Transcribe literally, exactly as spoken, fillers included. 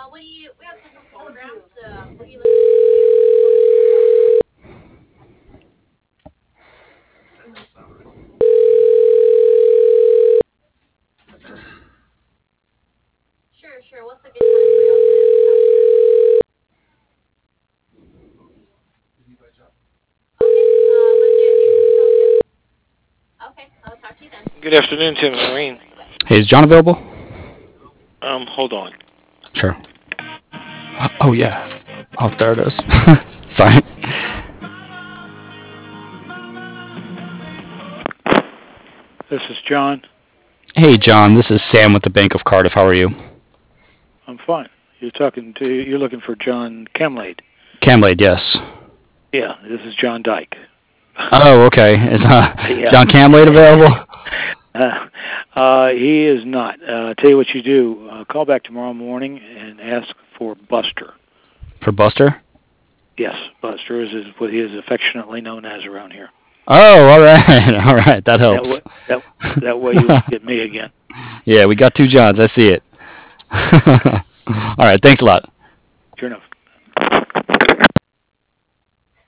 what do you? We have different programs. Uh, what do you listen to? Sure, sure. What's a good time for y'all to talk? Okay. Uh, Monday at eight sounds good. Okay, I'll talk to you then. Good afternoon, Tim Marine. Hey, is John available? Um, hold on. Sure. Oh, yeah. Oh, there it is. Sorry. This is John. Hey, John. This is Sam with the Bank of Cardiff. How are you? I'm fine. You're talking to. You're looking for John Camlade. Camlade, yes. Yeah, this is John Dyke. Oh, okay. Is uh, Yeah. John Camlade available? Uh, uh, he is not. Uh, tell you what you do. Uh, call back tomorrow morning and ask for Buster. For Buster? Yes, Buster is, is what he is affectionately known as around here. Oh, all right. All right. That helps. That way, that, that way you won't get me again. Yeah, we got two Johns. I see it. All right. Thanks a lot. Sure enough.